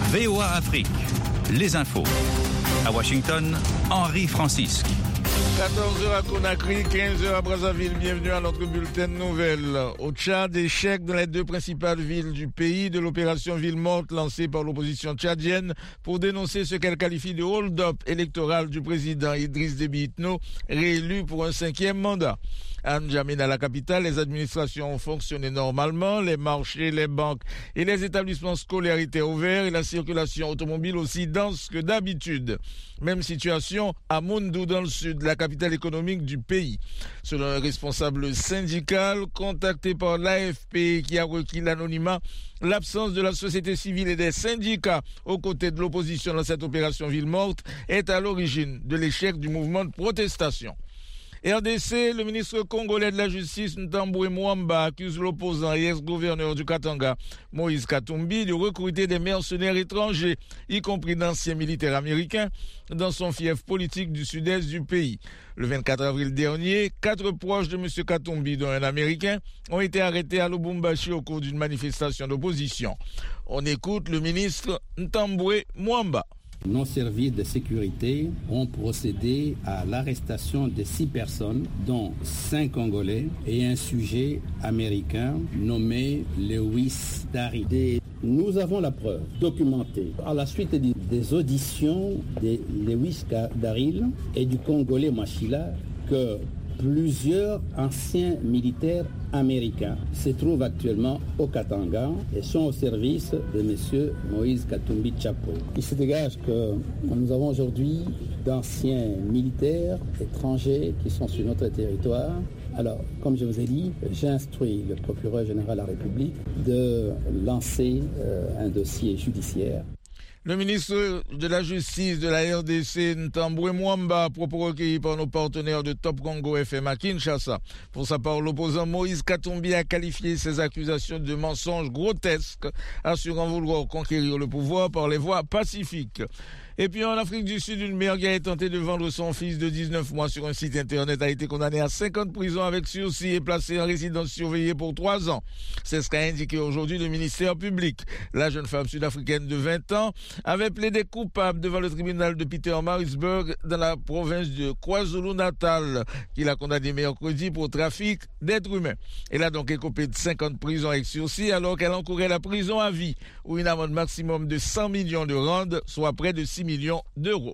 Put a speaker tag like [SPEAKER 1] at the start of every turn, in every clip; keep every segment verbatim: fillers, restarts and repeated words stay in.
[SPEAKER 1] V O A Afrique, les infos. À Washington, Henri Francisque.
[SPEAKER 2] quatorze heures à Conakry, quinze heures à Brazzaville. Bienvenue à notre bulletin de nouvelles. Au Tchad, échec dans les deux principales villes du pays de l'opération Ville morte lancée par l'opposition tchadienne pour dénoncer ce qu'elle qualifie de hold-up électoral du président Idriss Déby Itno, réélu pour un cinquième mandat. À N'Djamena, à la capitale, les administrations ont fonctionné normalement, les marchés, les banques et les établissements scolaires étaient ouverts et la circulation automobile aussi dense que d'habitude. Même situation à Moundou dans le sud, la capitale économique du pays. Selon un responsable syndical contacté par l'A F P qui a requis l'anonymat, l'absence de la société civile et des syndicats aux côtés de l'opposition dans cette opération Ville morte est à l'origine de l'échec du mouvement de protestation. R D C, le ministre congolais de la Justice, Ntambwe Mwamba, accuse l'opposant et ex-gouverneur du Katanga, Moïse Katumbi, de recruter des mercenaires étrangers, y compris d'anciens militaires américains, dans son fief politique du sud-est du pays. Le vingt-quatre avril dernier, quatre proches de M. Katumbi, dont un Américain, ont été arrêtés à Lubumbashi au cours d'une manifestation d'opposition. On écoute le ministre Ntambwe Mwamba.
[SPEAKER 3] Nos services de sécurité ont procédé à l'arrestation de six personnes, dont cinq Congolais et un sujet américain nommé Lewis Daride. Nous avons la preuve documentée à la suite des auditions de Lewis Daride et du Congolais Machila que plusieurs anciens militaires américains se trouvent actuellement au Katanga et sont au service de M. Moïse Katumbi Tchapo. Il se dégage que nous avons aujourd'hui d'anciens militaires étrangers qui sont sur notre territoire. Alors, comme je vous ai dit, j'ai instruit le procureur général de la République de lancer euh, un dossier judiciaire.
[SPEAKER 2] Le ministre de la Justice de la R D C, Ntambwe Mwamba, propos recueillis par nos partenaires de Top Congo F M à Kinshasa. Pour sa part, l'opposant Moïse Katumbi a qualifié ces accusations de mensonges grotesques, assurant vouloir conquérir le pouvoir par les voies pacifiques. Et puis en Afrique du Sud, une mère qui a tenté de vendre son fils de dix-neuf mois sur un site internet a été condamnée à cinq ans de prison avec sursis et placée en résidence surveillée pour trois ans. C'est ce qu'a indiqué aujourd'hui le ministère public. La jeune femme sud-africaine de vingt ans avait plaidé coupable devant le tribunal de Pietermaritzburg dans la province de KwaZulu-Natal, qui l'a condamnée mercredi pour trafic d'êtres humains. Elle a donc écopé de cinq ans de prison avec sursis alors qu'elle encourait la prison à vie ou une amende maximum de cent millions de rand, soit près de six millions d'euros.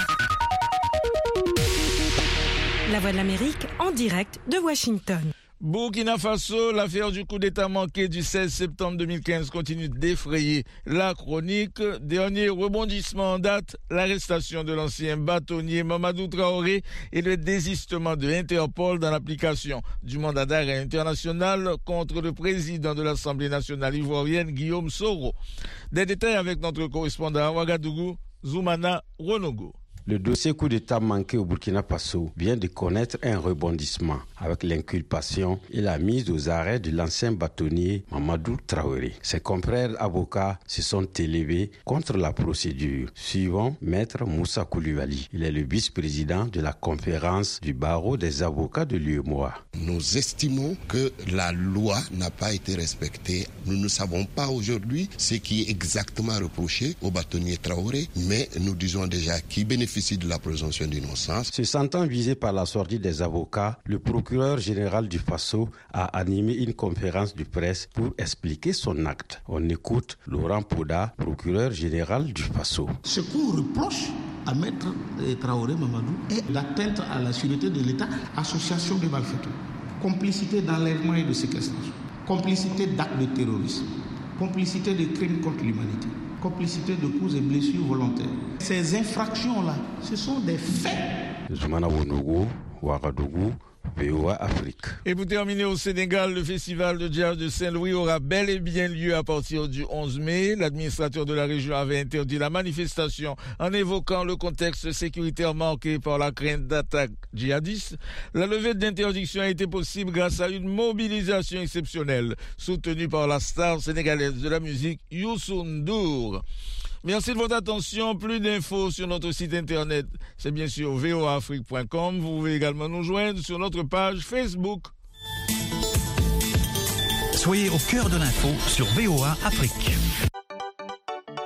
[SPEAKER 4] La Voix de l'Amérique en direct de Washington.
[SPEAKER 2] Burkina Faso, l'affaire du coup d'État manqué du seize septembre deux mille quinze continue d'effrayer la chronique. Dernier rebondissement en date, l'arrestation de l'ancien bâtonnier Mamadou Traoré et le désistement de Interpol dans l'application du mandat d'arrêt international contre le président de l'Assemblée nationale ivoirienne, Guillaume Soro. Des détails avec notre correspondant à Ouagadougou, Zoumana Ronogo.
[SPEAKER 5] Le dossier coup d'État manqué au Burkina Faso vient de connaître un rebondissement avec l'inculpation et la mise aux arrêts de l'ancien bâtonnier Mamadou Traoré. Ses confrères avocats se sont élevés contre la procédure, suivant Maître Moussa Koulibaly. Il est le vice-président de la conférence du barreau des avocats de l'U E M O A.
[SPEAKER 6] Nous estimons que la loi n'a pas été respectée. Nous ne savons pas aujourd'hui ce qui est exactement reproché au bâtonnier Traoré, mais nous disons déjà qu'il bénéficie de la présomption d'innocence.
[SPEAKER 5] Se sentant visé par la sortie des avocats, le procureur général du Faso a animé une conférence de presse pour expliquer son acte. On écoute Laurent Poda, procureur général du Faso.
[SPEAKER 7] Ce qu'on reproche à Maître Traoré Mamadou est l'atteinte à la sûreté de l'État, association de malfaiteurs, complicité d'enlèvement et de séquestration, complicité d'actes de terrorisme, complicité de crimes contre l'humanité, complicité de coups et blessures volontaires. Ces infractions-là, ce sont des faits.
[SPEAKER 5] Zoumana Wonogo, Ouagadougou, V O A Afrique.
[SPEAKER 2] Et pour terminer au Sénégal, le festival de jazz de Saint-Louis aura bel et bien lieu à partir du onze mai. L'administrateur de la région avait interdit la manifestation en évoquant le contexte sécuritaire marqué par la crainte d'attaques djihadistes. La levée de l'interdiction a été possible grâce à une mobilisation exceptionnelle soutenue par la star sénégalaise de la musique Youssou N'Dour. Merci de votre attention. Plus d'infos sur notre site internet, c'est bien sûr v o a afrique point com. Vous pouvez également nous joindre sur notre page Facebook.
[SPEAKER 1] Soyez au cœur de l'info sur V O A Afrique.